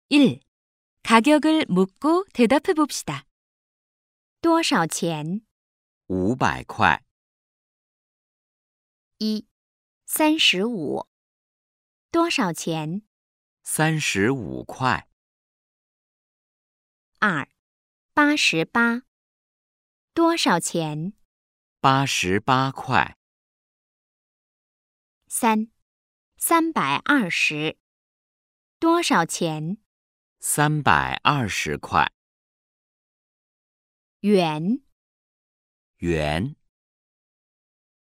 1. 가격을 묻고 대답해 봅시다. 多少钱 500块、 1. 35多少钱 35块、 2. 88多少钱 88块、 3. 320多少钱 320块、 元元